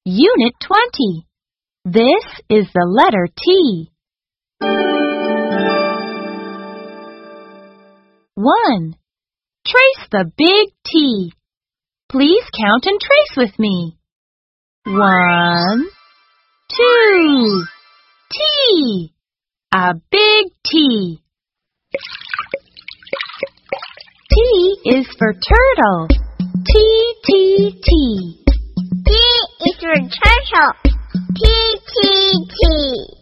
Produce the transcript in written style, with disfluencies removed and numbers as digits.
Unit 20. This is the letter T. 1. Trace the big T. Please count and trace with me. 1, 2. T. A big T. T is for turtle. T, T, T. T is for turtle. T, T, T.